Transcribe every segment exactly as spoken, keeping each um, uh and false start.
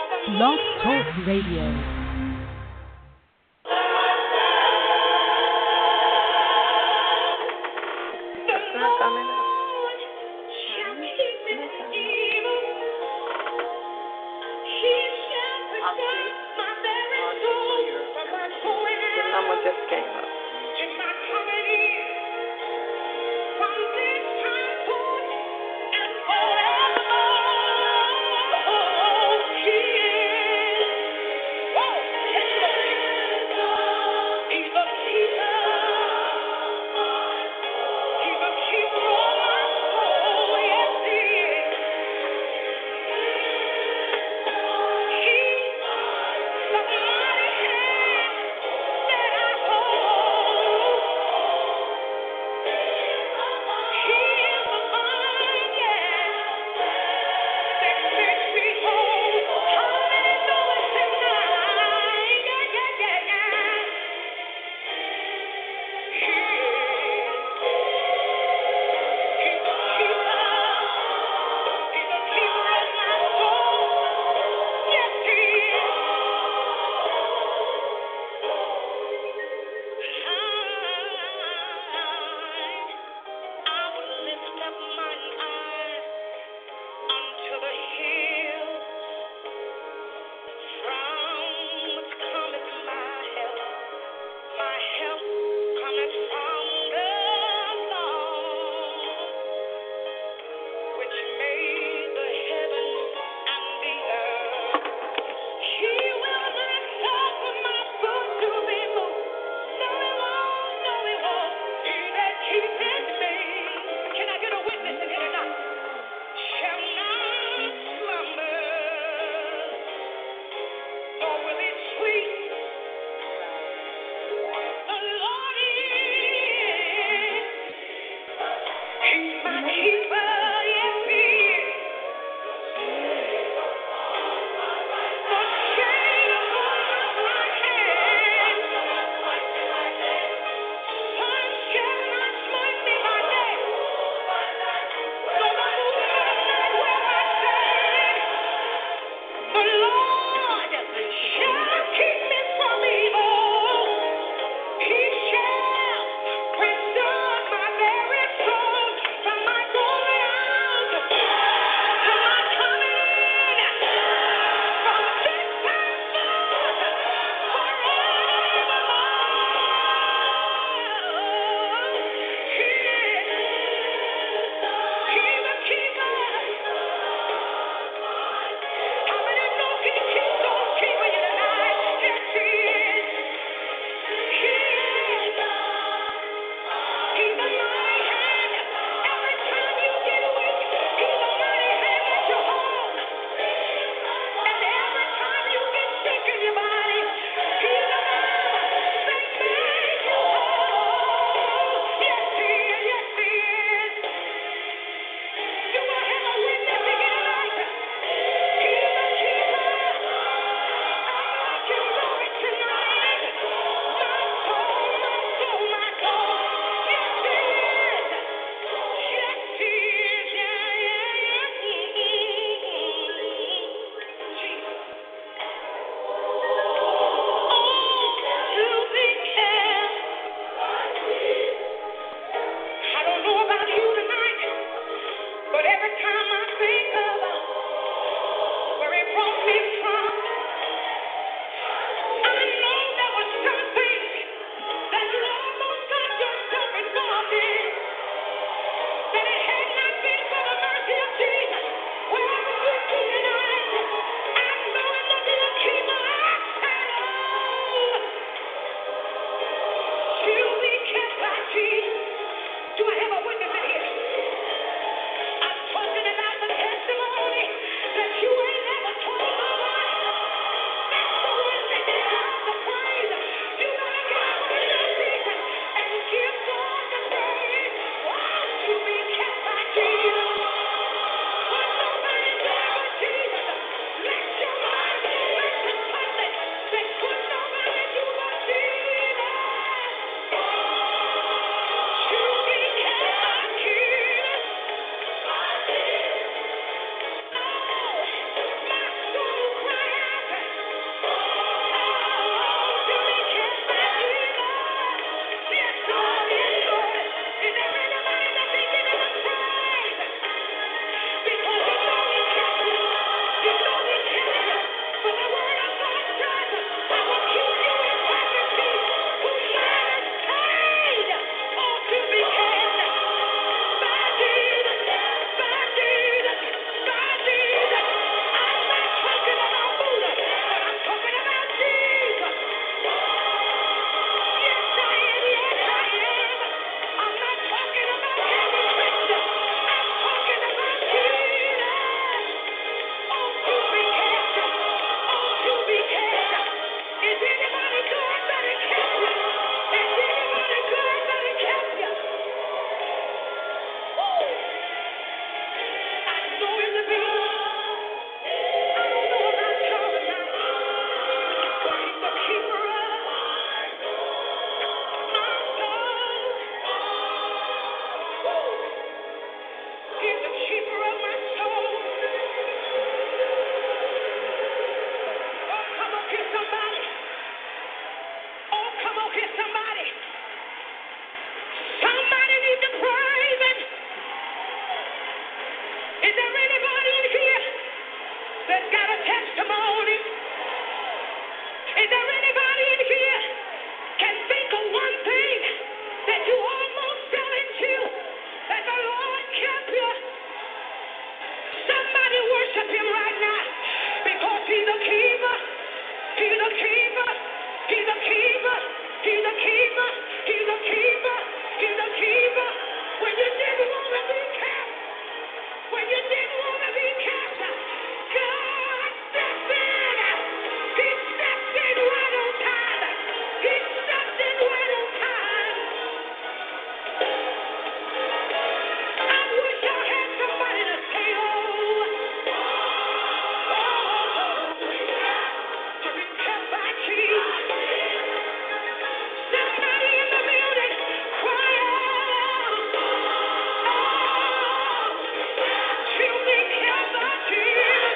Blog Talk Radio. Oh that's got a testimony? Is there anybody in here can think of one thing that you almost fell into that the Lord kept you? Somebody worship him right now because he's a keeper. He's a keeper. He's a keeper. He's a keeper. He's a keeper. He's a keeper. When you didn't want to be kept, when you didn't want to be kept, God stepped in. He stepped in right on time. He stepped in right on time. I wish I had somebody to say, oh, oh, to be kept by Jesus. Somebody in the building, cry out, oh, to be kept by Jesus.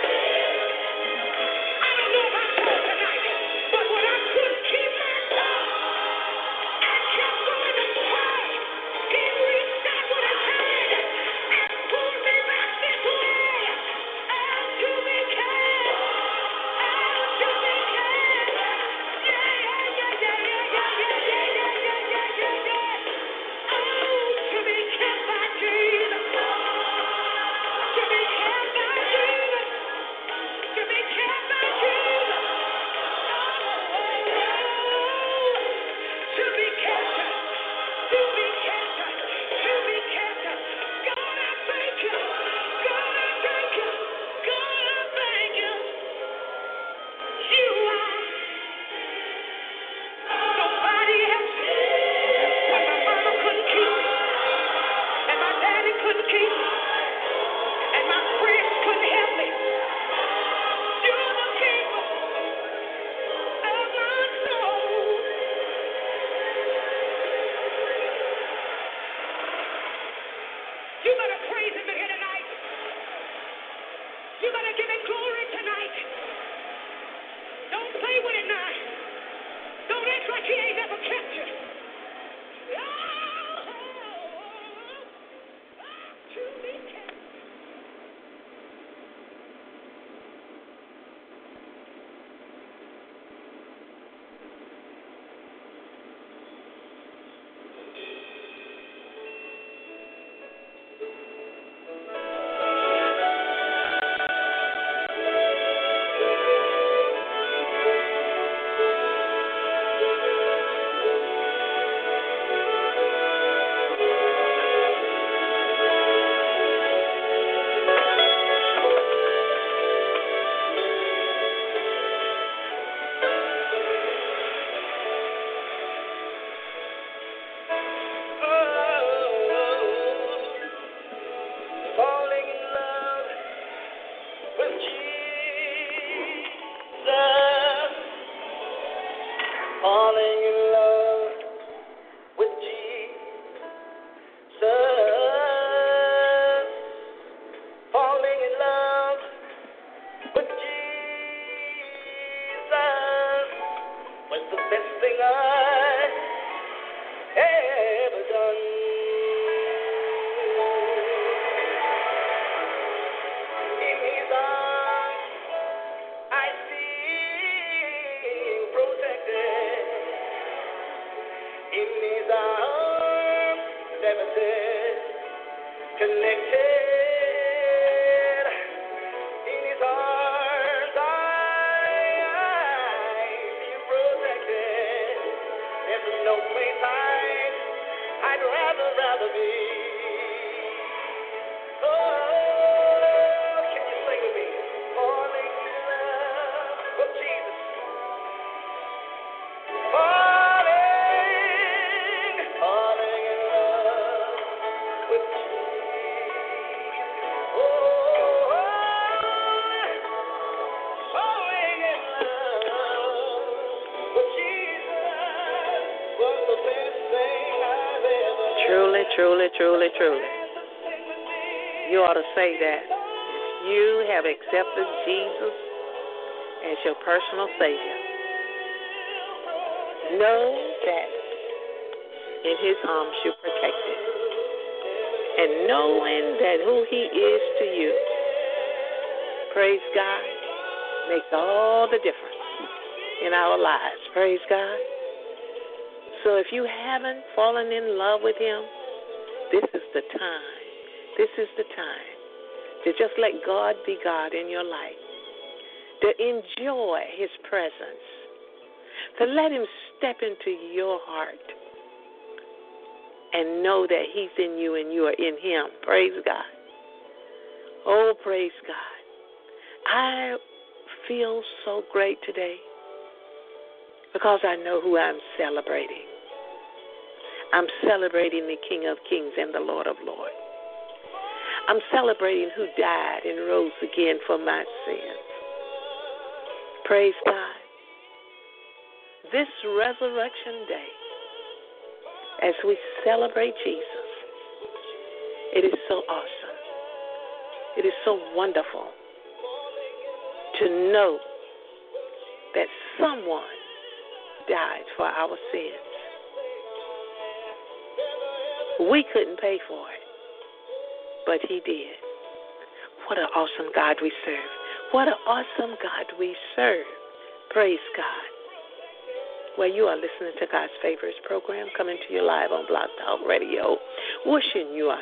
I don't know about you tonight, but when I couldn't keep myself, I kept going to pray. He reached out with his hand and pulled me back this way. Oh, to be kept. Oh, to be kept. Yeah, yeah, yeah, yeah, yeah, yeah, yeah, yeah, yeah, yeah, yeah, yeah. Oh, to be kept by Jesus. To be kept by Jesus. To be kept by Jesus. To be kept. To be kept. To be kept. God, I thank you. God, I thank you. God, I thank you. You are nobody else. When my mama couldn't keep me, and my daddy couldn't keep me, and my friends couldn't help me. You're the keeper of my soul. You better praise him here tonight. You better give him glory tonight. Don't play with it now. Don't act like he ain't never kept you. Oh, to be kept. Falling in love with Jesus. Falling in love with Jesus. Falling in love with Jesus was the best thing I ever done. In his arms, I feel protected. In his arms, never said connected. In his arms, I feel protected. There's no place I'd, I'd rather, rather be. Oh, can you sing with me? Falling in love with Jesus. Falling, falling in love with Jesus. Oh, falling in love with Jesus was the best thing I've ever done. Truly, truly, truly, truly. You ought to say that. If you have accepted Jesus as your personal Savior, know that in his arms you're protected. And knowing that who he is to you, praise God, makes all the difference in our lives. Praise God. So if you haven't fallen in love with him, this is the time. This is the time to just let God be God in your life, to enjoy his presence, to let him step into your heart and know that he's in you and you are in him. Praise God. Oh, praise God. I feel so great today because I know who I'm celebrating. I'm celebrating the King of Kings and the Lord of Lords. I'm celebrating who died and rose again for my sins. Praise God. This resurrection day, as we celebrate Jesus, it is so awesome. It is so wonderful to know that someone died for our sins. We couldn't pay for it, but he did. What an awesome God we serve. What an awesome God we serve. Praise God. Well, you are listening to God's Favorites program coming to you live on Blog Talk Radio. Wishing you a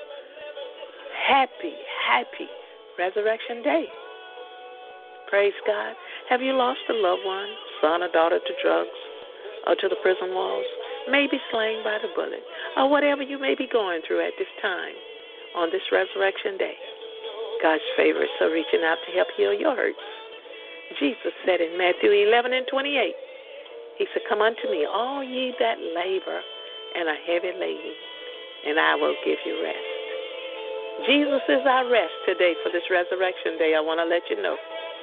happy, happy Resurrection Day. Praise God. Have you lost a loved one, son or daughter to drugs or to the prison walls? Maybe slain by the bullet, or whatever you may be going through at this time on this Resurrection Day. God's favorites are reaching out to help heal your hurts. Jesus said in Matthew eleven and twenty-eight, he said, come unto me, all ye that labor and are heavy laden, and I will give you rest. Jesus is our rest today for this Resurrection Day. I want to let you know.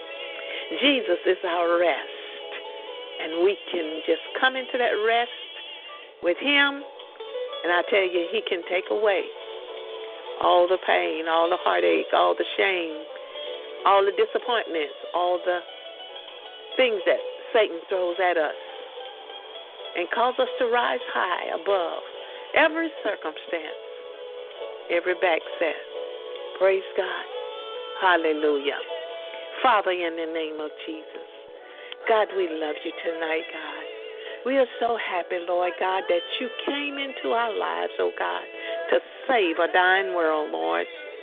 Jesus is our rest, and we can just come into that rest with him, and I tell you, he can take away all the pain, all the heartache, all the shame, all the disappointments, all the things that Satan throws at us, and cause us to rise high above every circumstance, every backset. Praise God. Hallelujah. Father, in the name of Jesus, God, we love you tonight, God. We are so happy, Lord God, that you came into our lives, oh God, to save a dying world, Lord.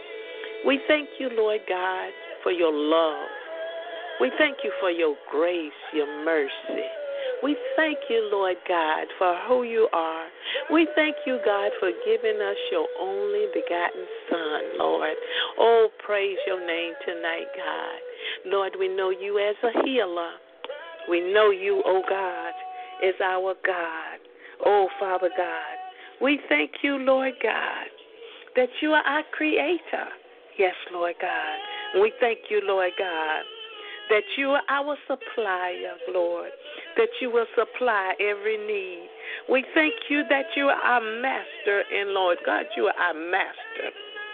We thank you, Lord God, for your love. We thank you for your grace, your mercy. We thank you, Lord God, for who you are. We thank you, God, for giving us your only begotten Son, Lord. Oh, praise your name tonight, God. Lord, we know you as a healer. We know you, oh God, is our God. Oh, Father God, we thank you, Lord God, that you are our creator. Yes, Lord God. We thank you, Lord God, that you are our supplier, Lord, that you will supply every need. We thank you that you are our master, and Lord God, you are our master.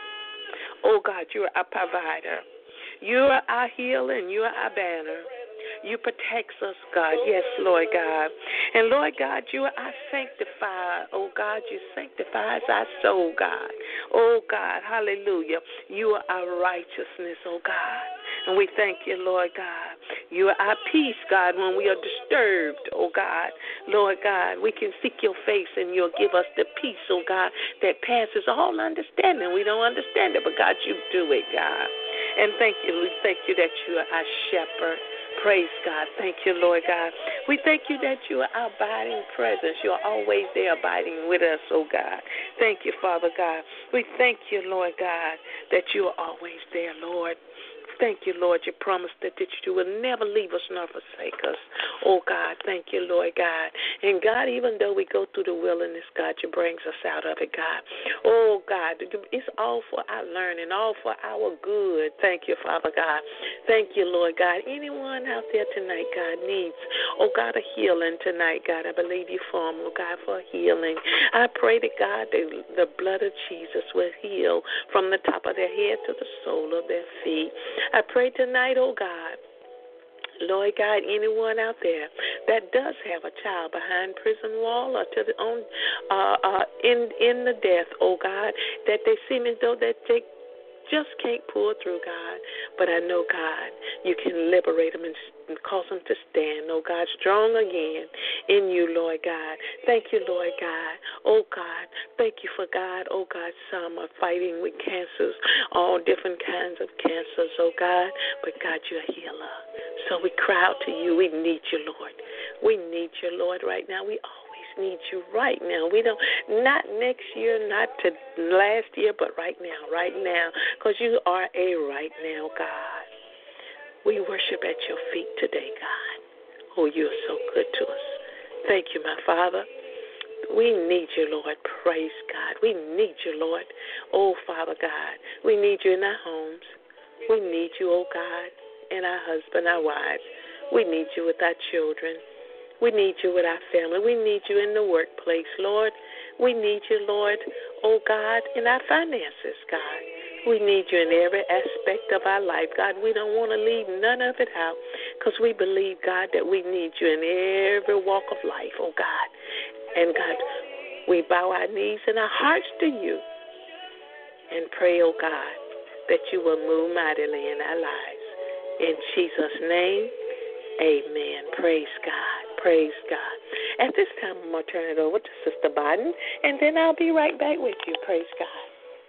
Oh, God, you are our provider. You are our healer, and you are our banner. You protect us, God. Yes, Lord God. And, Lord God, you are our sanctifier. Oh, God, you sanctify our soul, God. Oh, God, hallelujah. You are our righteousness, oh, God. And we thank you, Lord God. You are our peace, God, when we are disturbed, oh, God. Lord God, we can seek your face and you'll give us the peace, oh, God, that passes all understanding. We don't understand it, but, God, you do it, God. And thank you. We thank you that you are our shepherd. Praise God. Thank you, Lord God. We thank you that you are our abiding presence. You are always there abiding with us, oh God. Thank you, Father God. We thank you, Lord God, that you are always there, Lord. Thank you, Lord. You promised that, that you will never leave us nor forsake us. Oh, God, thank you, Lord God. And, God, even though we go through the wilderness, God, you brings us out of it, God. Oh, God, it's all for our learning, all for our good. Thank you, Father God. Thank you, Lord God. Anyone out there tonight, God, needs, oh, God, a healing tonight, God. I believe you for them, oh, God, for healing. I pray to God that the blood of Jesus will heal from the top of their head to the sole of their feet. I pray tonight, oh God, Lord God, anyone out there that does have a child behind prison wall or to the on, uh, uh, in in the death, oh God, that they seem as though that they just can't pull through, God. But I know, God, you can liberate them and cause them to stand, oh God, strong again in you, Lord God. Thank you, Lord God. Oh God, thank you for God. Oh God, some are fighting with cancers, all different kinds of cancers, oh God. But God, you're a healer. So we cry out to you. We need you, Lord. We need you, Lord, right now. We always need you right now. We don't, not next year, not to last year, but right now, right now, because you are a right now God. We worship at your feet today, God. Oh, you are so good to us. Thank you, my Father. We need you, Lord. Praise God. We need you, Lord. Oh, Father God, we need you in our homes. We need you, oh God, in our husband, our wives. We need you with our children. We need you with our family. We need you in the workplace, Lord. We need you, Lord, oh God, in our finances, God. We need you in every aspect of our life, God. We don't want to leave none of it out because we believe, God, that we need you in every walk of life, oh God. And, God, we bow our knees and our hearts to you and pray, oh God, that you will move mightily in our lives. In Jesus' name, amen. Praise God. Praise God. At this time, I'm going to turn it over to Sister Biden, and then I'll be right back with you. Praise God.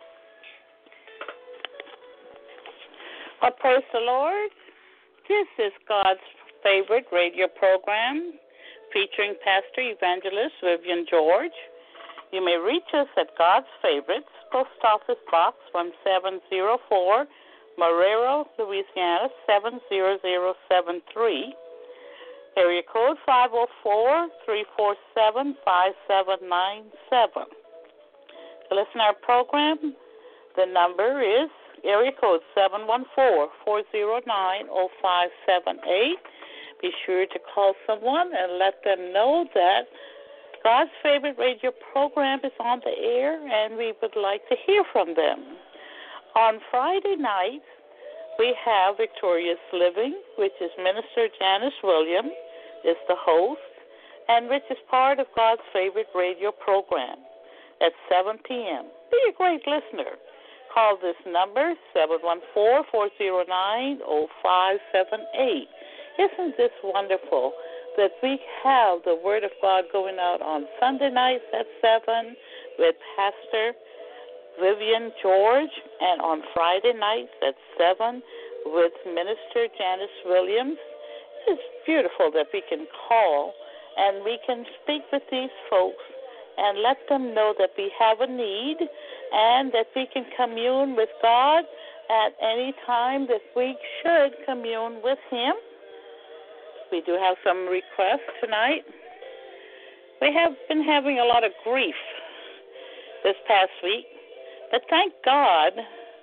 Well, praise the Lord. This is God's favorite radio program featuring Pastor Evangelist Vivian George. You may reach us at God's Favorites, Post Office Box one seven zero four, Marrero, Louisiana seven zero zero seven three. Area code five oh four, three four seven, five seven nine seven. To listen to our program, the number is area code seven one four, four zero nine, zero five seven eight. Be sure to call someone and let them know that God's favorite radio program is on the air, and we would like to hear from them. On Friday night, we have Victorious Living, which is Minister Janice Williams is the host, and which is part of God's favorite radio program at seven p.m. Be a great listener. Call this number, seven one four, four zero nine, zero five seven eight. Isn't this wonderful that we have the Word of God going out on Sunday nights at seven with Pastor Vivian George, and on Friday nights at seven with Minister Janice Williams? It's beautiful that we can call and we can speak with these folks and let them know that we have a need and that we can commune with God at any time that we should commune with Him. We do have some requests tonight. We have been having a lot of grief this past week, but thank God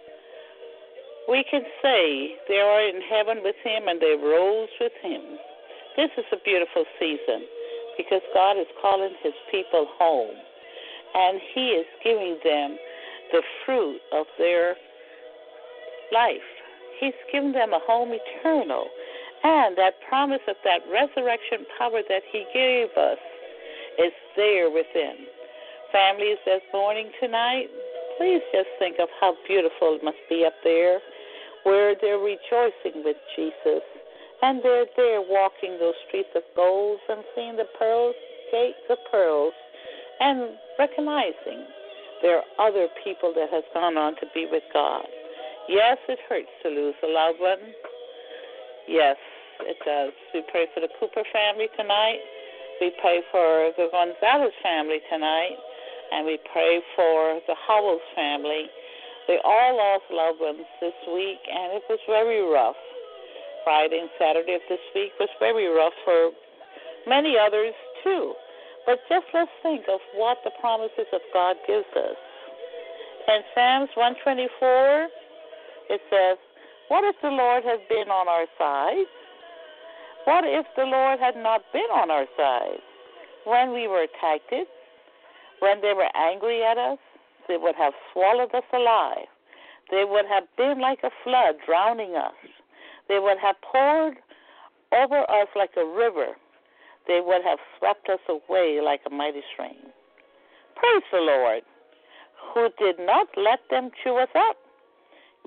we can say they are in heaven with Him and they rose with Him. This is a beautiful season because God is calling His people home, and He is giving them the fruit of their life. He's giving them a home eternal, and that promise of that resurrection power that He gave us is there within. Families that's mourning tonight, please just think of how beautiful it must be up there, where they're rejoicing with Jesus, and they're there walking those streets of gold and seeing the pearls, gates of pearls, and recognizing there are other people that have gone on to be with God. Yes, it hurts to lose a loved one. Yes, it does. We pray for the Cooper family tonight. We pray for the Gonzalez family tonight, and we pray for the Howells family. They all lost loved ones this week, and it was very rough. Friday and Saturday of this week was very rough for many others, too. But just let's think of what the promises of God gives us. In Psalms one twenty-four, it says, what if the Lord had been on our side? What if the Lord had not been on our side? When we were attacked, when they were angry at us, they would have swallowed us alive. They would have been like a flood, drowning us. They would have poured over us like a river. They would have swept us away like a mighty stream. Praise the Lord, who did not let them chew us up.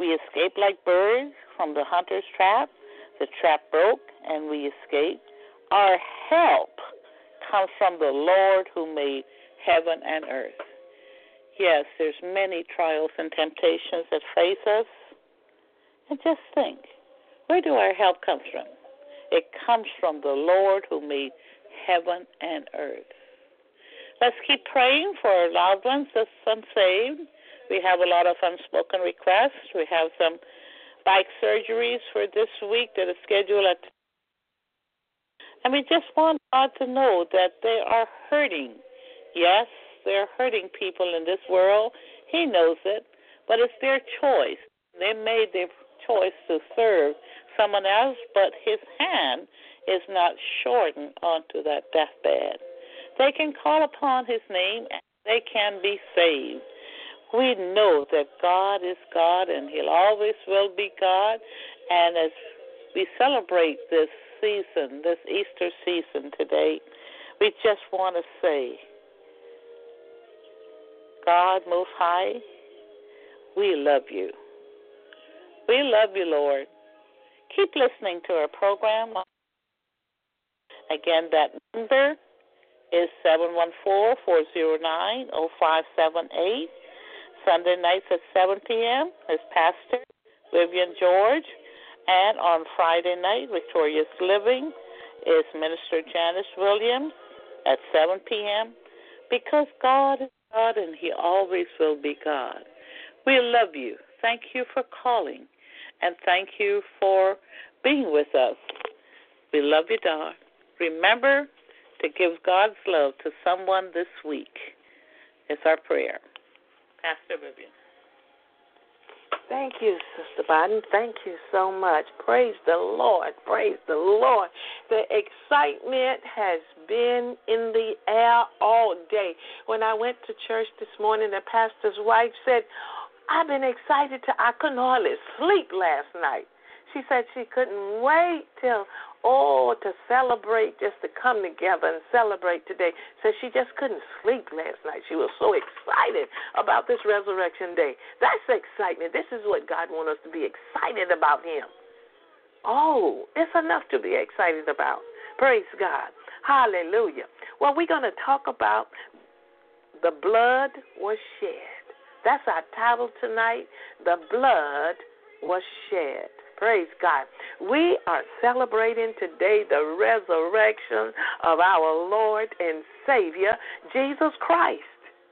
We escaped like birds from the hunter's trap. The trap broke, and we escaped. Our help comes from the Lord who made heaven and earth. Yes, there's many trials and temptations that face us. And just think, where do our help come from? It comes from the Lord who made heaven and earth. Let's keep praying for our loved ones that's unsaved. We have a lot of unspoken requests. We have some bike surgeries for this week that are scheduled at. And we just want God to know that they are hurting. Yes, they're hurting people in this world. He knows it, but it's their choice. They made their choice to serve someone else, but his hand is not shortened onto that deathbed. They can call upon his name and they can be saved. We know that God is God and he'll always will be God. And as we celebrate this season, this Easter season today, we just want to say, God Most High, we love you. We love you, Lord. Keep listening to our program. Again, that number is seven one four, four zero nine, zero five seven eight. Sunday nights at seven p.m. is Pastor Vivian George. And on Friday night, Victorious Living is Minister Janice Williams at seven p.m. Because God is God and he always will be God. We love you. Thank you for calling. And thank you for being with us. We love you, darling. Remember to give God's love to someone this week. It's our prayer. Pastor Vivian. Thank you, Sister Biden. Thank you so much. Praise the Lord. Praise the Lord. The excitement has been in the air all day. When I went to church this morning, the pastor's wife said, I've been excited till I couldn't hardly sleep last night. She said she couldn't wait till, oh, to celebrate, just to come together and celebrate today. So she just couldn't sleep last night. She was so excited about this Resurrection Day. That's excitement. This is what God wants us to be excited about him. Oh, it's enough to be excited about. Praise God. Hallelujah. Well, we're going to talk about the blood was shed. That's our title tonight. The blood was shed. Praise God. We are celebrating today the resurrection of our Lord and Savior, Jesus Christ,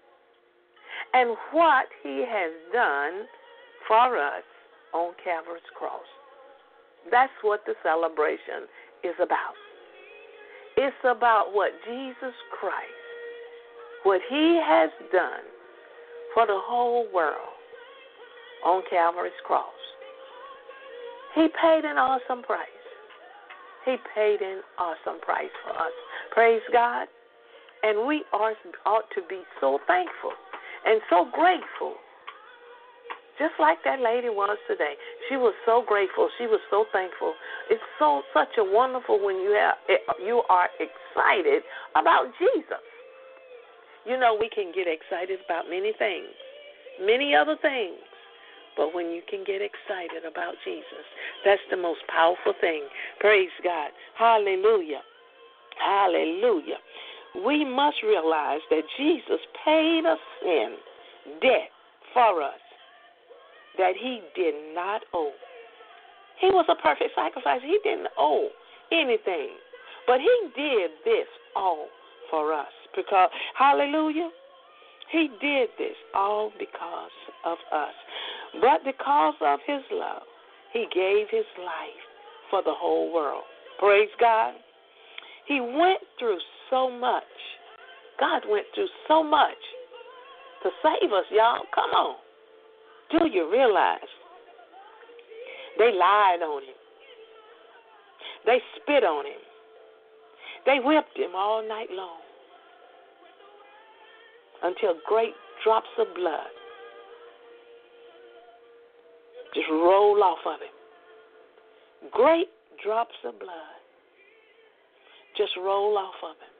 and what he has done for us on Calvary's cross. That's what the celebration is about. It's about what Jesus Christ, what he has done for the whole world on Calvary's cross. He paid an awesome price. He paid an awesome price for us. Praise God. And we are, ought to be so thankful and so grateful, just like that lady was today. She was so grateful. She was so thankful. It's so such a wonderful when you have you are excited about Jesus. You know, we can get excited about many things, many other things. But when you can get excited about Jesus, that's the most powerful thing. Praise God. Hallelujah. Hallelujah. We must realize that Jesus paid a sin debt for us that he did not owe. He was a perfect sacrifice. He didn't owe anything. But he did this all for us. Because, hallelujah, he did this all because of us. But because of his love, he gave his life for the whole world. Praise God. He went through so much. God went through so much to save us, y'all. Come on. Do you realize they lied on him? They spit on him. They whipped him all night long until great drops of blood just roll off of him. Great drops of blood just roll off of him.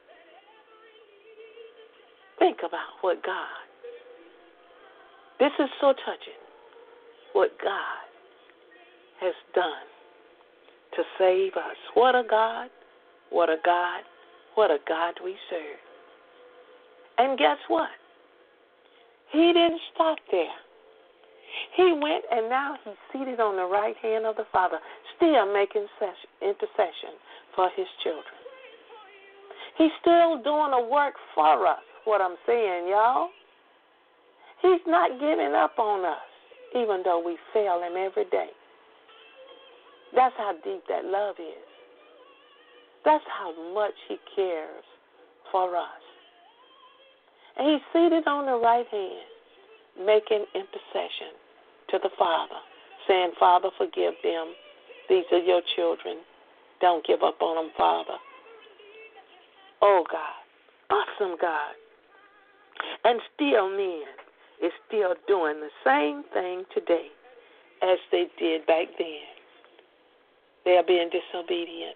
Think about what God. This is so touching. what God has done to save us. What a God, what a God, what a God we serve. And guess what? He didn't stop there. He went and now he's seated on the right hand of the Father, still making intercession for his children. He's still doing a work for us, what I'm saying, y'all. He's not giving up on us, even though we fail him every day. That's how deep that love is. That's how much he cares for us. And he's seated on the right hand, making intercession to the Father, saying, Father, forgive them. These are your children. Don't give up on them, Father. Oh, God. Awesome God. And still men is still doing the same thing today as they did back then. They are being disobedient.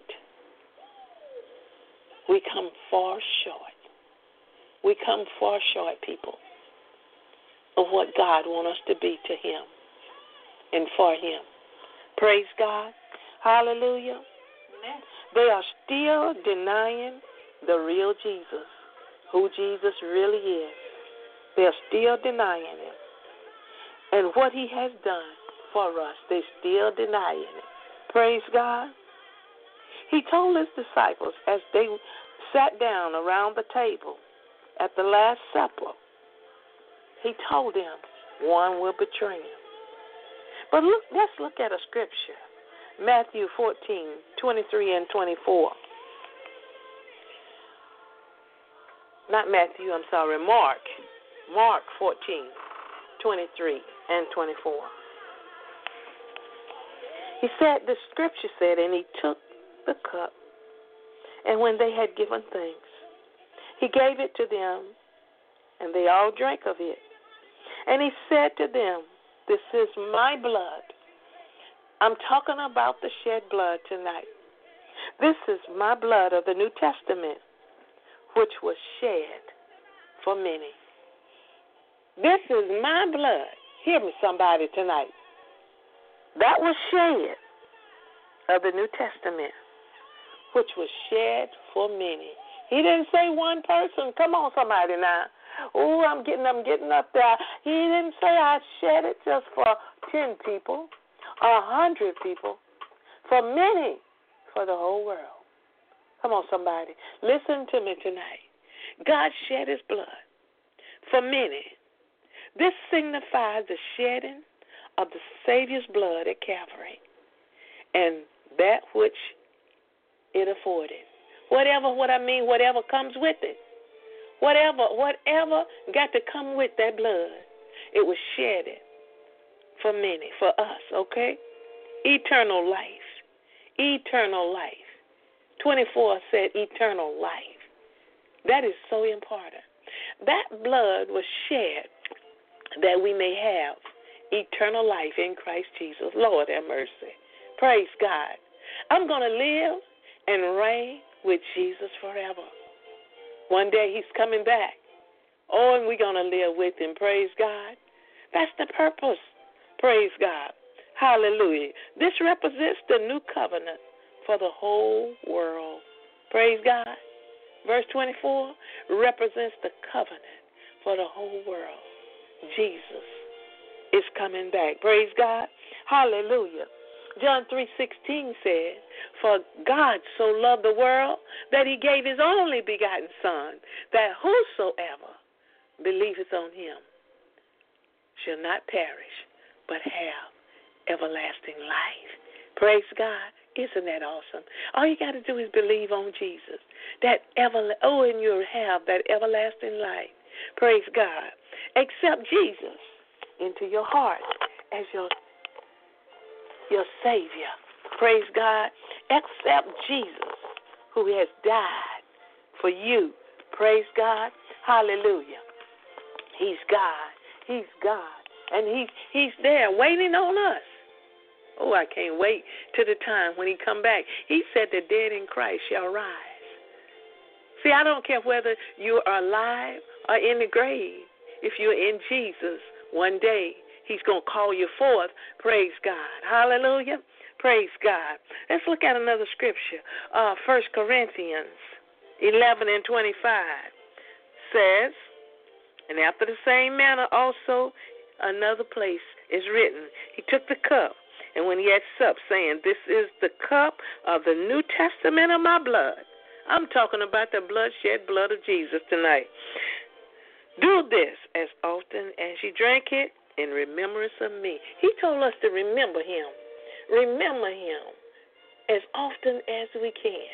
We come far short. We come far short, people, of what God wants us to be to him and for him. Praise God. Hallelujah. Amen. They are still denying the real Jesus, who Jesus really is. They are still denying him. And what he has done for us, they're still denying it. Praise God. He told his disciples as they sat down around the table at the Last Supper, he told them one will betray him. But look, let's look at a scripture, Matthew fourteen, twenty-three and twenty-four. Not Matthew, I'm sorry, Mark. Mark fourteen, twenty-three and twenty-four. He said, the scripture said, and he took the cup, and when they had given thanks, he gave it to them, and they all drank of it. And he said to them, this is my blood. I'm talking about the shed blood tonight. This is my blood of the New Testament, which was shed for many. This is my blood. Hear me, somebody, tonight. That was shed of the New Testament, which was shed for many. He didn't say one person. Come on, somebody now. Oh, I'm getting, I'm getting up there. He didn't say I shed it just for ten people, or a hundred people, for many, for the whole world. Come on, somebody. Listen to me tonight. God shed his blood for many. This signifies the shedding of the Savior's blood at Calvary and that which it afforded. Whatever, what I mean, whatever comes with it. Whatever, whatever got to come with that blood, it was shedded for many, for us, okay? Eternal life. Eternal life. twenty-four said eternal life. That is so important. That blood was shed that we may have eternal life in Christ Jesus. Lord have mercy. Praise God. I'm going to live and reign with Jesus forever. One day he's coming back. Oh, and we're going to live with him. Praise God. That's the purpose. Praise God. Hallelujah. This represents the new covenant for the whole world. Praise God. Verse twenty-four represents the covenant for the whole world. Jesus is coming back. Praise God. Hallelujah. John three sixteen said, for God so loved the world that he gave his only begotten Son, that whosoever believeth on him shall not perish, but have everlasting life. Praise God. Isn't that awesome? All you got to do is believe on Jesus. That ever, oh, and you'll have that everlasting life. Praise God. Accept Jesus into your heart as your your Savior. Praise God. Accept Jesus, who has died for you. Praise God. Hallelujah. He's God. He's God. And he's, he's there waiting on us. Oh, I can't wait to the time when he come back. He said the dead in Christ shall rise. See, I don't care whether you are alive or in the grave. If you're in Jesus, one day He's going to call you forth. Praise God. Hallelujah. Praise God. Let's look at another scripture. Uh, First Corinthians eleven and twenty-five says, and after the same manner also another place is written, he took the cup, and when he had supped, saying, this is the cup of the New Testament of my blood. I'm talking about the bloodshed blood of Jesus tonight. Do this as often as you drink it in remembrance of me. He told us to remember him. Remember him as often as we can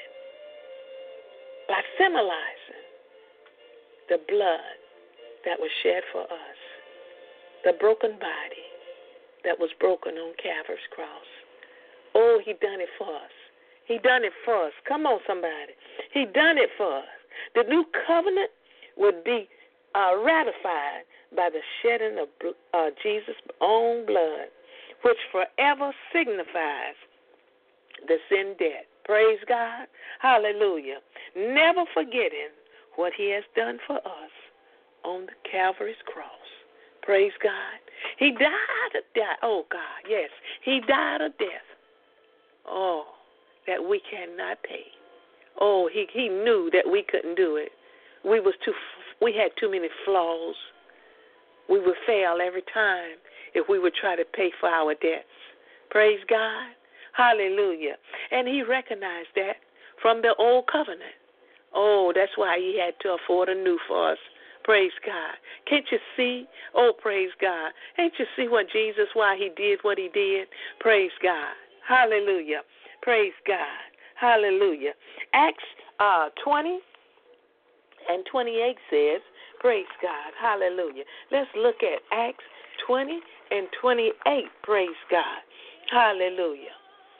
by symbolizing the blood that was shed for us, the broken body that was broken on Calvary's cross. Oh, he done it for us. He done it for us. Come on, somebody. He done it for us. The new covenant would be uh, ratified by the shedding of uh, Jesus' own blood, which forever signifies the sin debt. Praise God. Hallelujah. Never forgetting what he has done for us on the Calvary's cross. Praise God. He died of death. Oh, God, yes. He died of death. Oh, that we cannot pay. Oh, he, he knew that we couldn't do it. We was too. We had too many flaws. We would fail every time if we would try to pay for our debts. Praise God. Hallelujah. And he recognized that from the old covenant. Oh, that's why he had to afford a new for us. Praise God. Can't you see? Oh, praise God. Can't you see what Jesus, why he did what he did? Praise God. Hallelujah. Praise God. Hallelujah. Acts uh, twenty and twenty-eight says, praise God. Hallelujah. Let's look at Acts twenty and twenty-eight. Praise God. Hallelujah.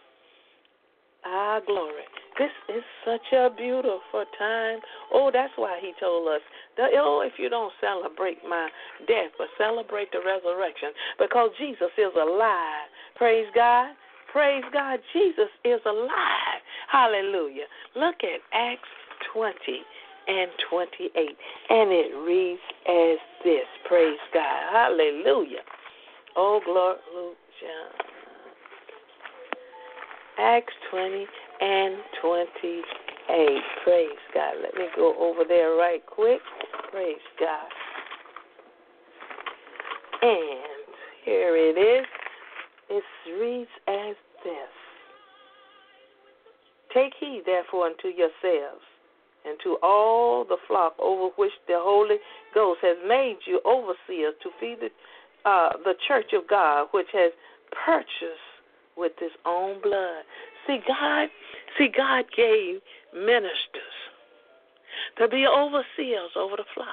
Ah, glory. This is such a beautiful time. Oh, that's why he told us, that, oh, if you don't celebrate my death, but celebrate the resurrection, because Jesus is alive. Praise God. Praise God. Jesus is alive. Hallelujah. Look at Acts twenty and twenty-eight, and it reads as this. Praise God. Hallelujah. Oh, glory. Acts twenty and twenty-eight. Praise God. Let me go over there right quick. Praise God. And here it is. It reads as this. Take heed, therefore, unto yourselves and to all the flock over which the Holy Ghost has made you overseers to feed the, uh, the church of God, which has purchased with his own blood. See, God, see, God gave ministers to be overseers over the flock.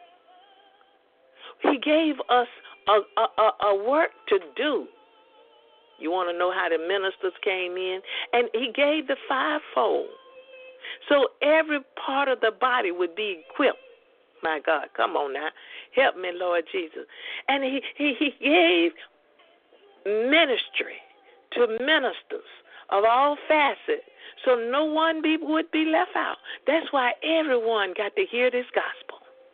He gave us a, a, a work to do. You want to know how the ministers came in? And he gave the fivefold. So every part of the body would be equipped. My God, come on now. Help me, Lord Jesus. And he, he, he gave ministry to ministers of all facets, so no one be, would be left out. That's why everyone got to hear this gospel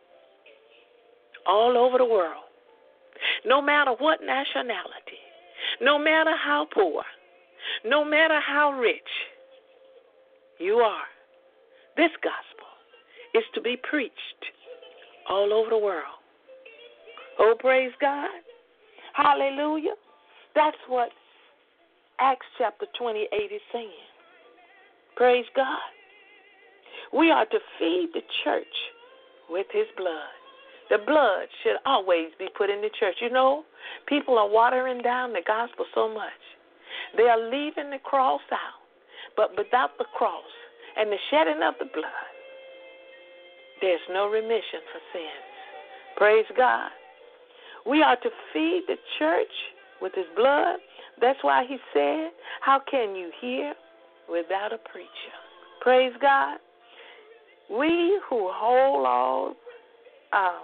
all over the world, no matter what nationality, no matter how poor, no matter how rich you are. This gospel is to be preached all over the world. Oh, praise God. Hallelujah. That's what Acts chapter twenty-eight is saying. Praise God. We are to feed the church with his blood. The blood should always be put in the church. You know, people are watering down the gospel so much. They are leaving the cross out. But without the cross and the shedding of the blood, there's no remission for sins. Praise God. We are to feed the church with his blood. That's why he said, how can you hear without a preacher? Praise God. We who hold all, uh,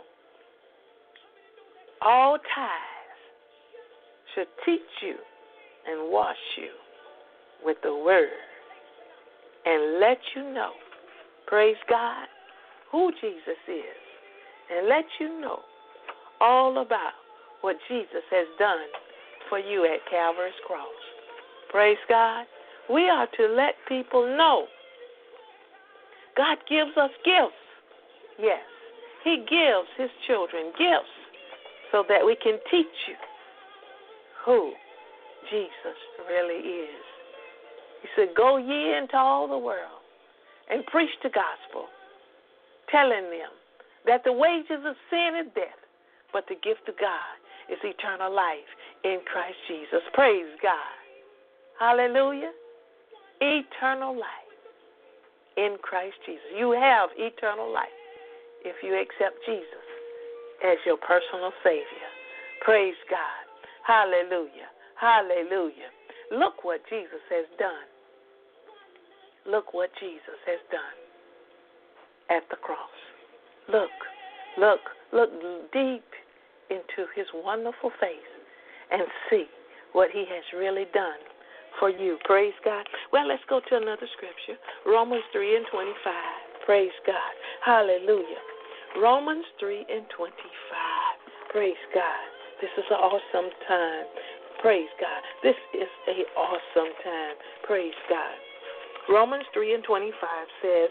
all ties should teach you and wash you with the word and let you know, praise God, who Jesus is, and let you know all about what Jesus has done for you at Calvary's cross. Praise God. We are to let people know God gives us gifts. Yes, he gives his children gifts so that we can teach you who Jesus really is. He said, go ye into all the world and preach the gospel, telling them that the wages of sin is death, but the gift of God is eternal life in Christ Jesus. Praise God. Hallelujah. Eternal life in Christ Jesus. You have eternal life if you accept Jesus as your personal Savior. Praise God. Hallelujah. Hallelujah. Look what Jesus has done. Look what Jesus has done at the cross. Look, look, look deep into his wonderful face and see what he has really done for you. Praise God. Well, let's go to another scripture. Romans three and twenty-five. Praise God. Hallelujah. Romans three and twenty-five. Praise God. This is an awesome time. Praise God. This is an awesome time. Praise God. Romans three and twenty-five says,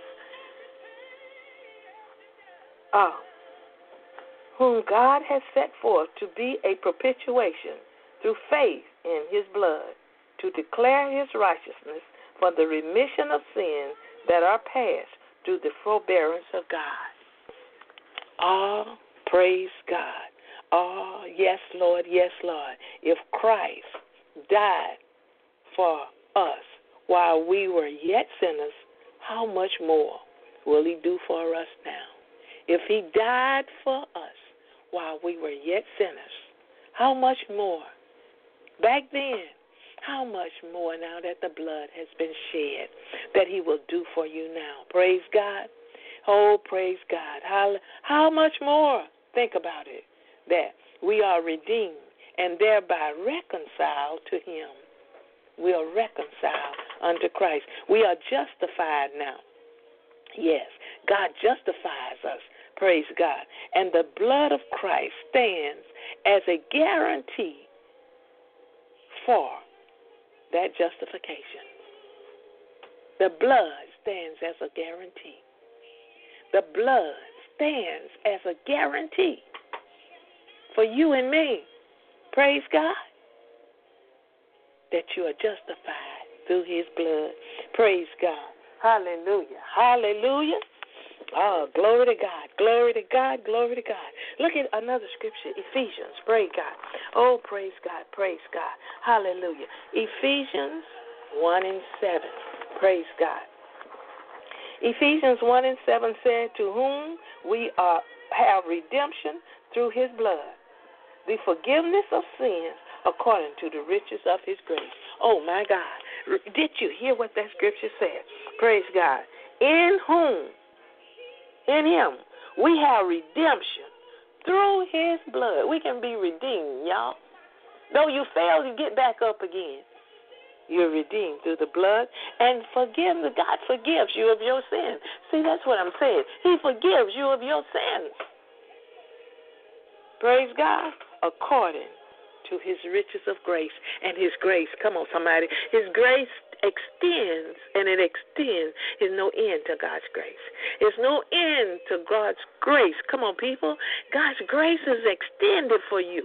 Ah, whom God has set forth to be a propitiation through faith in his blood, to declare his righteousness for the remission of sins that are past through the forbearance of God. Ah, praise God. Ah, yes, Lord, yes, Lord. If Christ died for us while we were yet sinners, how much more will he do for us now? If he died for us while we were yet sinners, how much more? Back then, how much more now that the blood has been shed that he will do for you now? Praise God. Oh, praise God. How, how much more? Think about it. That we are redeemed and thereby reconciled to him. We are reconciled unto Christ. We are justified now. Yes, God justifies us. Praise God. And the blood of Christ stands as a guarantee for that justification. The blood stands as a guarantee. The blood stands as a guarantee for you and me. Praise God. That you are justified through his blood. Praise God. Hallelujah. Hallelujah. Oh, glory to God. Glory to God. Glory to God. Look at another scripture, Ephesians. Praise God. Oh, praise God. Praise God. Hallelujah. Ephesians one and seven. Praise God. Ephesians one and seven said, to whom we are have redemption through his blood, the forgiveness of sins according to the riches of his grace. Oh, my God. Did you hear what that scripture said? Praise God. In whom, in him, we have redemption through his blood. We can be redeemed, y'all. Though you fail, you get back up again. You're redeemed through the blood and forgive. God forgives you of your sins. See, that's what I'm saying. He forgives you of your sins. Praise God. According to his riches of grace and his grace. Come on, somebody. His grace extends, and it extends. There's no end to God's grace. There's no end to God's grace. Come on, people. God's grace is extended for you.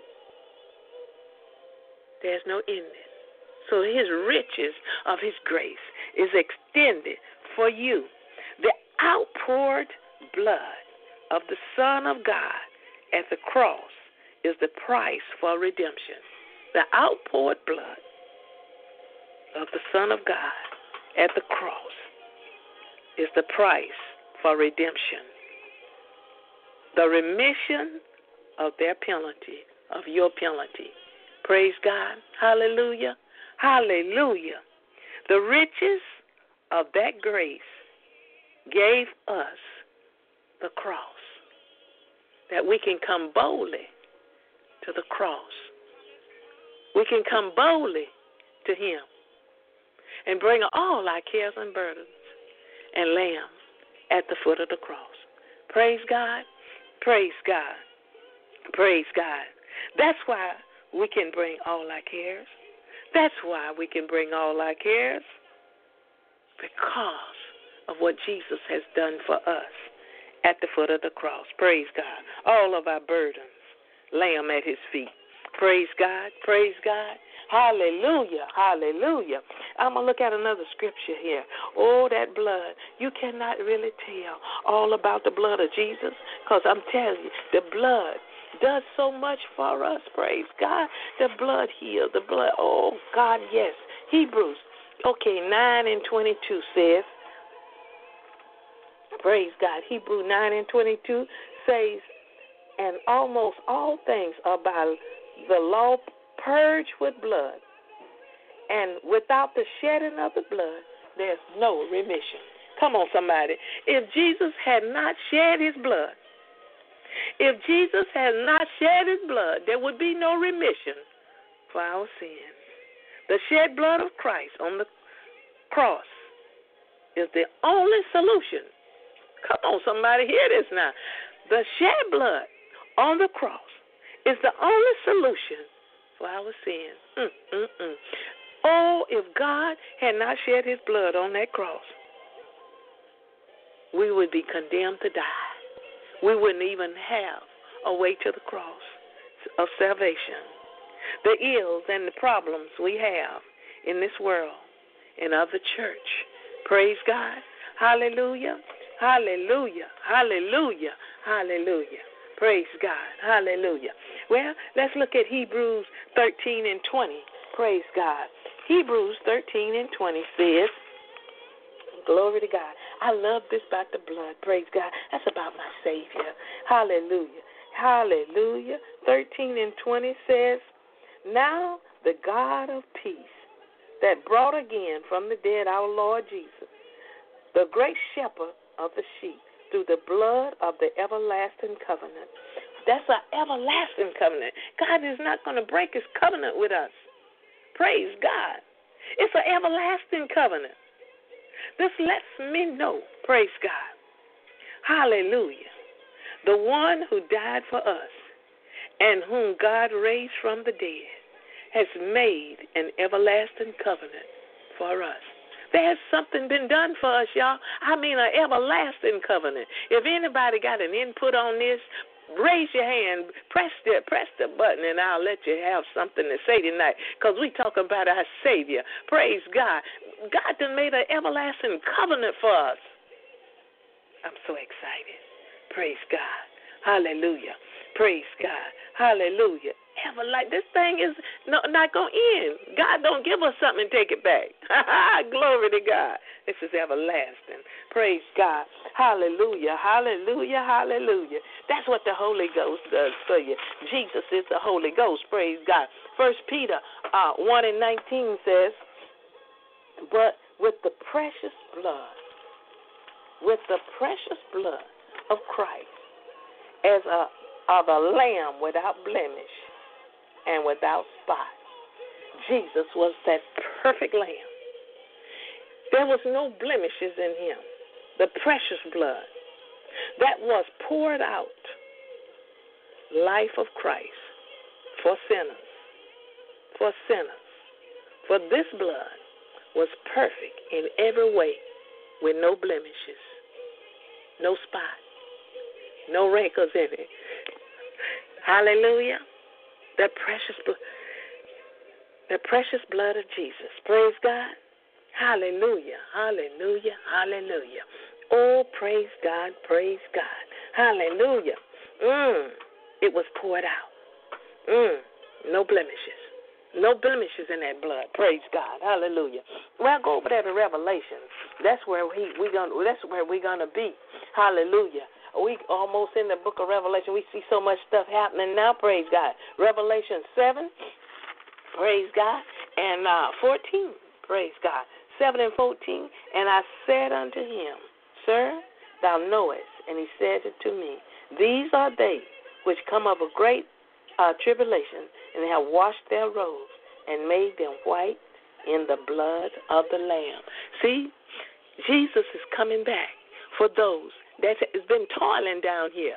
There's no end. So his riches of his grace is extended for you. The outpoured blood of the Son of God at the cross is the price for redemption. The outpoured blood of the Son of God at the cross is the price for redemption. The remission of their penalty, of your penalty. Praise God. Hallelujah. Hallelujah. The riches of that grace gave us the cross, that we can come boldly to the cross. We can come boldly to him and bring all our cares and burdens and lay them at the foot of the cross. Praise God. Praise God. Praise God. That's why we can bring all our cares. That's why we can bring all our cares, because of what Jesus has done for us at the foot of the cross. Praise God. All of our burdens, lay them at his feet. Praise God. Praise God. Hallelujah. Hallelujah. I'm going to look at another scripture here. Oh, that blood. You cannot really tell all about the blood of Jesus, because I'm telling you, the blood does so much for us. Praise God. The blood heals. The blood. Oh, God, yes. Hebrews. Okay, nine and twenty-two says, praise God. Hebrews nine and twenty-two says, and almost all things are by the law purged with blood, and without the shedding of the blood, there's no remission. Come on, somebody. If Jesus had not shed his blood, if Jesus had not shed his blood, there would be no remission for our sins. The shed blood of Christ on the cross is the only solution. Come on, somebody, hear this now. The shed blood on the cross is the only solution for our sins. Mm, mm, mm. Oh, if God had not shed his blood on that cross, we would be condemned to die. We wouldn't even have a way to the cross of salvation. The ills and the problems we have in this world and of the church. Praise God. Hallelujah. Hallelujah. Hallelujah. Hallelujah. Praise God. Hallelujah. Well, let's look at Hebrews thirteen and twenty. Praise God. Hebrews thirteen and twenty says, glory to God. I love this about the blood. Praise God. That's about my Savior. Hallelujah. Hallelujah. thirteen and twenty says, now the God of peace that brought again from the dead our Lord Jesus, the great shepherd of the sheep, through the blood of the everlasting covenant. That's an everlasting covenant. God is not going to break his covenant with us. Praise God. It's an everlasting covenant. This lets me know, praise God, hallelujah, the one who died for us and whom God raised from the dead has made an everlasting covenant for us. There's something been done for us, y'all. I mean, an everlasting covenant. If anybody got an input on this, raise your hand, press the, press the button, and I'll let you have something to say tonight, because we talk about our Savior. Praise God. God done made an everlasting covenant for us. I'm so excited. Praise God. Hallelujah. Praise God. Hallelujah. Ever like this thing is no, not going to end. God don't give us something and take it back. Glory to God. This is everlasting. Praise God. Hallelujah. Hallelujah. Hallelujah. That's what the Holy Ghost does for you. Jesus is the Holy Ghost. Praise God. First Peter uh, one and nineteen says, but with the precious blood, with the precious blood of Christ, as a of a lamb without blemish and without spot. Jesus was that perfect lamb. There was no blemishes in him. The precious blood that was poured out, life of Christ for sinners, for sinners. For this blood was perfect in every way, with no blemishes, no spot, no wrinkles in it. Hallelujah. The precious blood, the precious blood of Jesus. Praise God. Hallelujah. Hallelujah. Hallelujah. Oh, praise God. Praise God. Hallelujah. Mm. It was poured out. Mm. No blemishes. No blemishes in that blood. Praise God. Hallelujah. Well, go over there to Revelation. That's where we we gonna. That's where we're gonna be. Hallelujah. We almost in the book of Revelation. We see so much stuff happening now. Praise God. Revelation seven. Praise God. And uh, fourteen. Praise God. seven and fourteen. And I said unto him, Sir, thou knowest. And he said to me, these are they which come of a great uh, tribulation, and they have washed their robes and made them white in the blood of the Lamb. See, Jesus is coming back for those that has been toiling down here.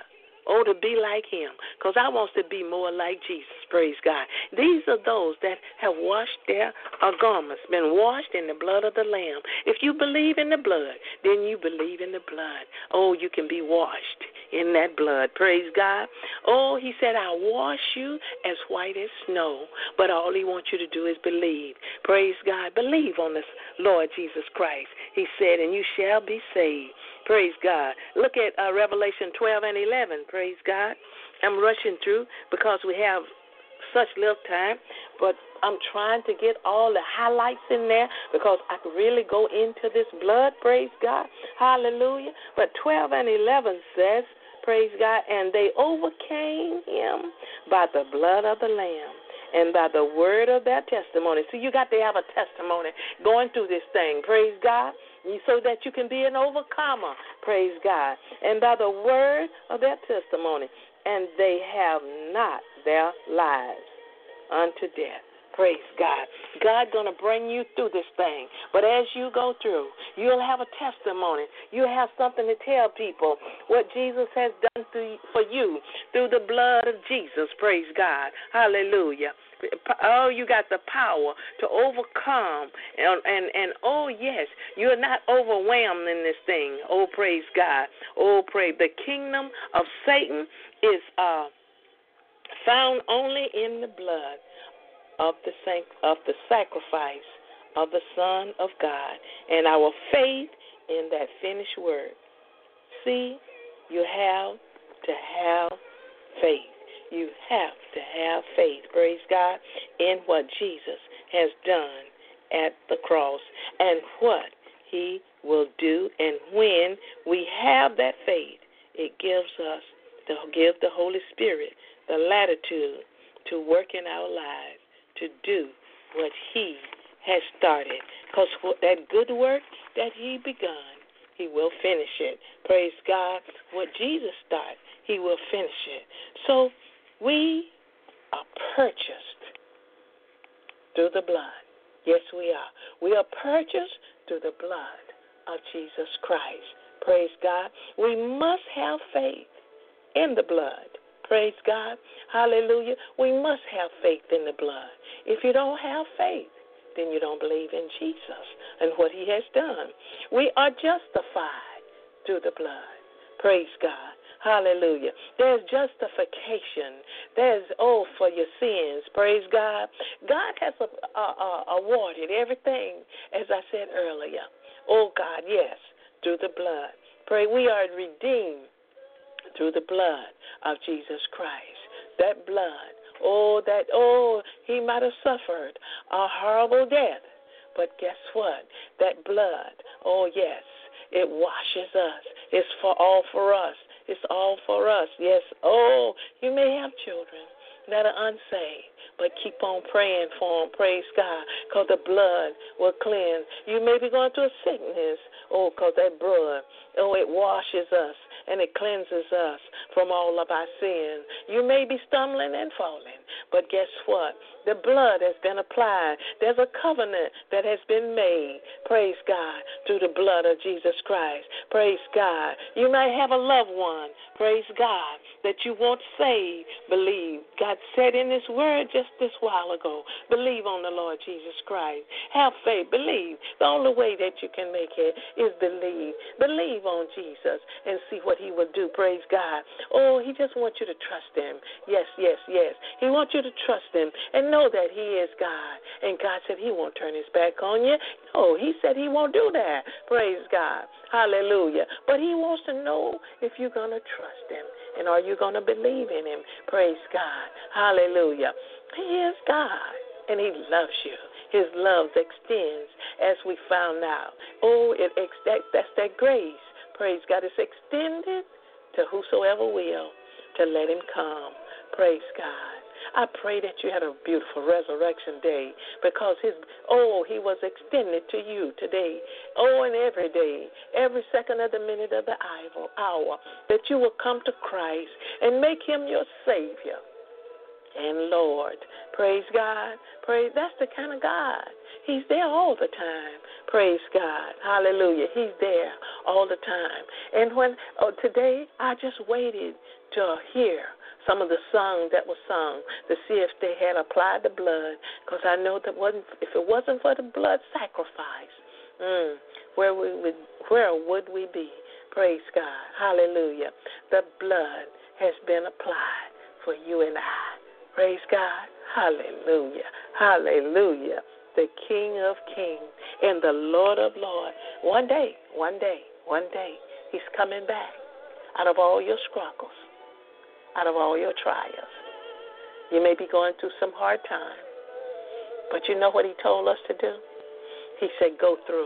Oh, to be like him, because I want to be more like Jesus, praise God. These are those that have washed their uh, garments, been washed in the blood of the Lamb. If you believe in the blood, then you believe in the blood. Oh, you can be washed in that blood, praise God. Oh, he said, I'll wash you as white as snow, but all he wants you to do is believe. Praise God. Believe on this Lord Jesus Christ. He said, and you shall be saved. Praise God. Look at uh, Revelation twelve and eleven. Praise God. I'm rushing through because we have such little time, but I'm trying to get all the highlights in there because I could really go into this blood. Praise God. Hallelujah. But twelve and eleven says, praise God, and they overcame him by the blood of the Lamb and by the word of their testimony. So you got to have a testimony going through this thing. Praise God. So that you can be an overcomer, praise God, and by the word of their testimony, and they have not their lives unto death. Praise God. God's going to bring you through this thing. But as you go through, you'll have a testimony. You'll have something to tell people what Jesus has done through, for you through the blood of Jesus. Praise God. Hallelujah. Oh, you got the power to overcome. And, and, and oh, yes, you're not overwhelmed in this thing. Oh, praise God. Oh, praise. The kingdom of Satan is uh, found only in the blood of the of the sacrifice of the Son of God and our faith in that finished work. See, you have to have faith. You have to have faith, praise God, in what Jesus has done at the cross and what he will do. And when we have that faith, it gives us, to give the Holy Spirit the latitude to work in our lives, to do what he has started. Because that good work that he begun, he will finish it. Praise God. What Jesus started, he will finish it. So we are purchased through the blood. Yes, we are. We are purchased through the blood of Jesus Christ. Praise God. We must have faith in the blood. Praise God. Hallelujah. We must have faith in the blood. If you don't have faith, then you don't believe in Jesus and what he has done. We are justified through the blood. Praise God. Hallelujah. There's justification. There's, oh, for your sins. Praise God. God has uh, uh, awarded everything, as I said earlier. Oh, God, yes, through the blood. Pray we are redeemed through the blood of Jesus Christ. That blood, oh, that, oh, he might have suffered a horrible death. But guess what? That blood, oh, yes, it washes us. It's for all for us. It's all for us. Yes. Oh, you may have children that are unsaved, but keep on praying for them. Praise God, because the blood will cleanse. You may be going through a sickness. Oh, because that blood, oh, it washes us and it cleanses us from all of our sins. You may be stumbling and falling, but guess what? The blood has been applied. There's a covenant that has been made, praise God, through the blood of Jesus Christ. Praise God. You may have a loved one, praise God, that you want saved. Believe. God said in his word just this while ago, believe on the Lord Jesus Christ. Have faith. Believe. The only way that you can make it is believe. Believe on Jesus and see what he will do. Praise God. Oh, he just wants you to trust him. Yes, yes, yes. He wants you to trust him and know that he is God. And God said he won't turn his back on you. No, he said he won't do that. Praise God. Hallelujah. But he wants to know if you're going to trust him and are you going to believe in him. Praise God. Hallelujah. He is God and he loves you. His love extends, as we found out. Oh, it that, that's that grace. Praise God. It's extended to whosoever will to let him come. Praise God. I pray that you had a beautiful resurrection day because his, oh, he was extended to you today. Oh, and every day, every second of the minute of the hour, that you will come to Christ and make him your Savior and Lord. Praise God. Praise. That's the kind of God. He's there all the time. Praise God. Hallelujah. He's there all the time. And when oh, today I just waited to hear some of the song that was sung to see if they had applied the blood, because I know that wasn't, if it wasn't for the blood sacrifice, mm, where we would, where would we be? Praise God. Hallelujah. The blood has been applied for you and I. Praise God. Hallelujah. Hallelujah. The King of Kings and the Lord of Lords. One day, one day, one day, he's coming back out of all your struggles, out of all your trials. You may be going through some hard time, but you know what he told us to do? He said, go through.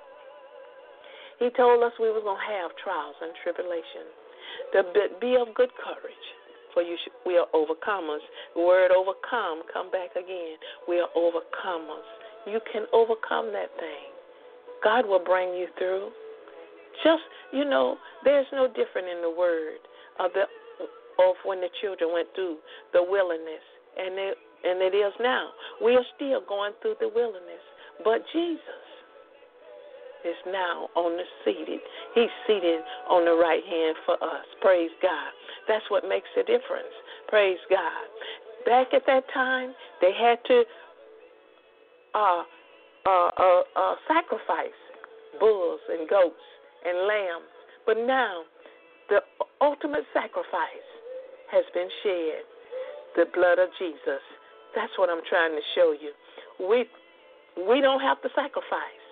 He told us we were going to have trials and tribulation. To be of good courage, for you should, we are overcomers. The word overcome, come back again. We are overcomers. You can overcome that thing. God will bring you through. Just, you know, there's no different in the word of the of when the children went through the wilderness, and it, and it is now. We are still going through the wilderness, but Jesus is now on the seated. He's seated on the right hand for us. Praise God. That's what makes the difference. Praise God. Back at that time, they had to uh, uh, uh, uh, sacrifice bulls and goats and lambs. But now, the ultimate sacrifice has been shed, the blood of Jesus. That's what I'm trying to show you. We we don't have to sacrifice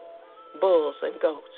bulls and goats.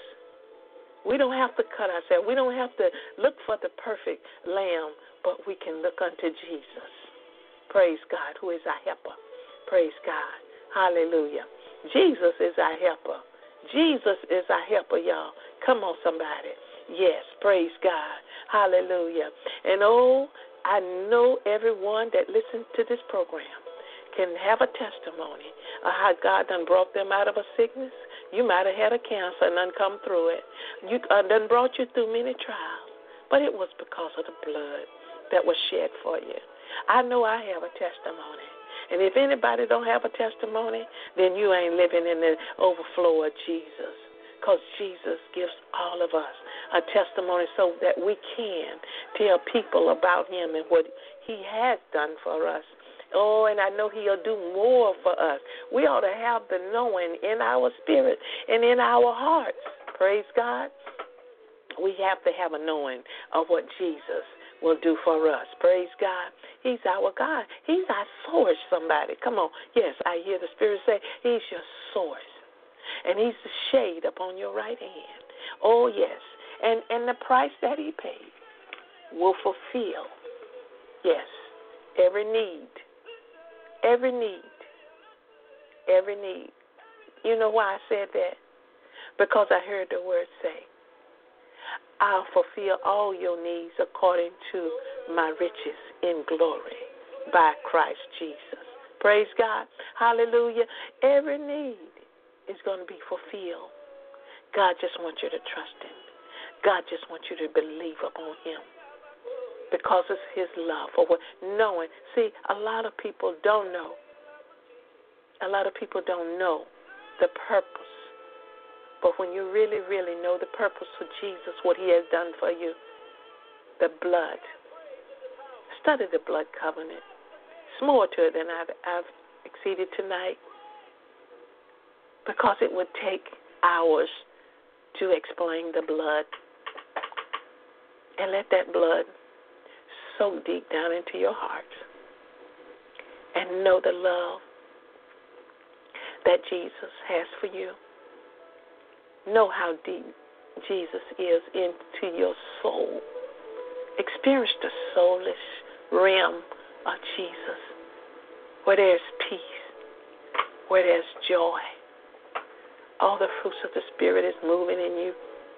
We don't have to cut ourselves. We don't have to look for the perfect lamb, but we can look unto Jesus. Praise God, who is our helper. Praise God. Hallelujah. Jesus is our helper. Jesus is our helper, y'all. Come on, somebody. Yes, praise God. Hallelujah. And oh, I know everyone that listens to this program can have a testimony of how God done brought them out of a sickness. You might have had a cancer and done come through it. You uh, done brought you through many trials, but it was because of the blood that was shed for you. I know I have a testimony. And if anybody don't have a testimony, then you ain't living in the overflow of Jesus. Because Jesus gives all of us a testimony so that we can tell people about him and what he has done for us. Oh, and I know he'll do more for us. We ought to have the knowing in our spirit and in our hearts. Praise God. We have to have a knowing of what Jesus will do for us. Praise God. He's our God. He's our source, somebody. Come on. Yes, I hear the Spirit say he's your source. And he's the shade upon your right hand. Oh, yes. And and the price that he paid will fulfill, yes, every need. Every need. Every need. You know why I said that? Because I heard the word say, I'll fulfill all your needs according to my riches in glory by Christ Jesus. Praise God. Hallelujah. Every need is going to be fulfilled. God just wants you to trust him. God just wants you to believe upon him because it's his love for what knowing. See, a lot of people don't know. A lot of people don't know the purpose. But when you really, really know the purpose for Jesus, what he has done for you, the blood. Study the blood covenant. It's more to it than I've, I've exceeded tonight, because it would take hours to explain the blood. And let that blood soak deep down into your heart and know the love that Jesus has for you. Know how deep Jesus is into your soul. Experience the soulless realm of Jesus, where there's peace, where there's joy. All the fruits of the Spirit is moving in you.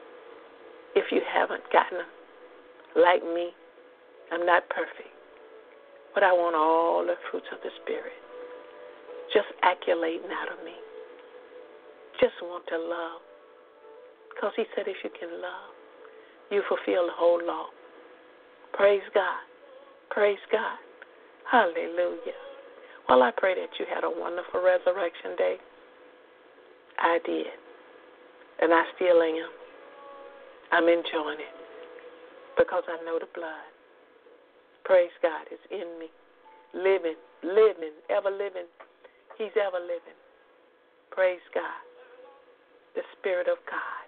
If you haven't gotten them, like me, I'm not perfect, but I want all the fruits of the Spirit just accumulating out of me. Just want to love. Because he said if you can love, you fulfill the whole law. Praise God. Praise God. Hallelujah. Well, I pray that you had a wonderful resurrection day. I did. And I still am. I'm enjoying it because I know the blood. Praise God is in me. Living, living, ever living. He's ever living. Praise God. The Spirit of God.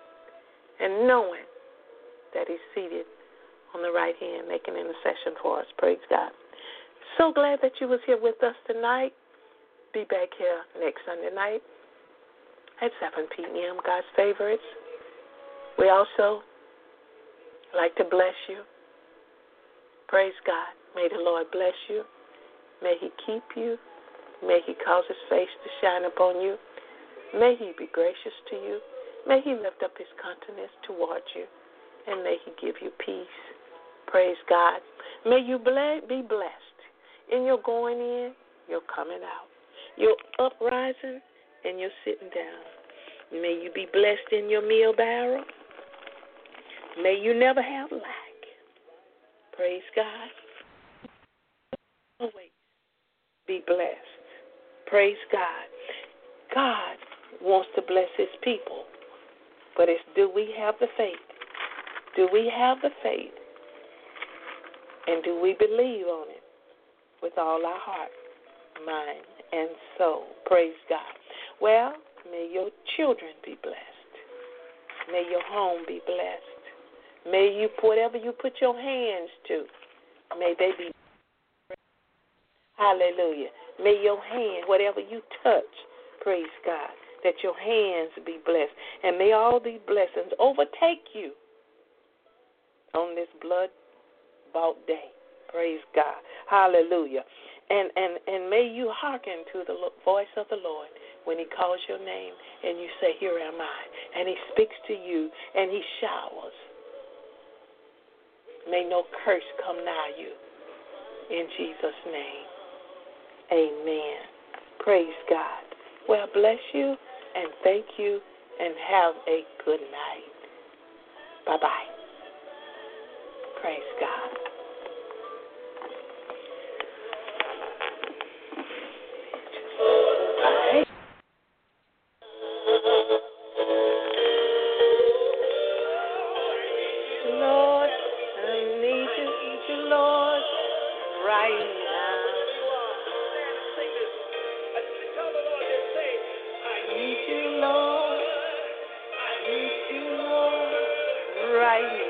And knowing that he's seated on the right hand making intercession for us. Praise God. So glad that you was here with us tonight. Be back here next Sunday night at seven p.m. God's favorites. We also like to bless you. Praise God. May the Lord bless you. May he keep you. May he cause his face to shine upon you. May he be gracious to you. May he lift up his countenance towards you. And may he give you peace. Praise God. May you be blessed in your going in, your coming out, your uprising, and your sitting down. May you be blessed in your meal barrel. May you never have lack. Praise God. Always be blessed. Praise God. God wants to bless his people, but it's do we have the faith? Do we have the faith? And do we believe on it with all our heart, mind, and soul? Praise God. Well, may your children be blessed. May your home be blessed. May you, whatever you put your hands to, may they be blessed. Hallelujah. May your hand, whatever you touch, praise God, that your hands be blessed. And may all these blessings overtake you on this blood-bought day. Praise God. Hallelujah. And, and, and may you hearken to the voice of the Lord when he calls your name and you say, here am I. And he speaks to you and he showers. May no curse come nigh you. In Jesus' name. Amen. Praise God. Well, bless you and thank you and have a good night. Bye-bye. Praise God. Lord, I need you, need you, Lord, right now. I need you, Lord. I need you, Lord, right now.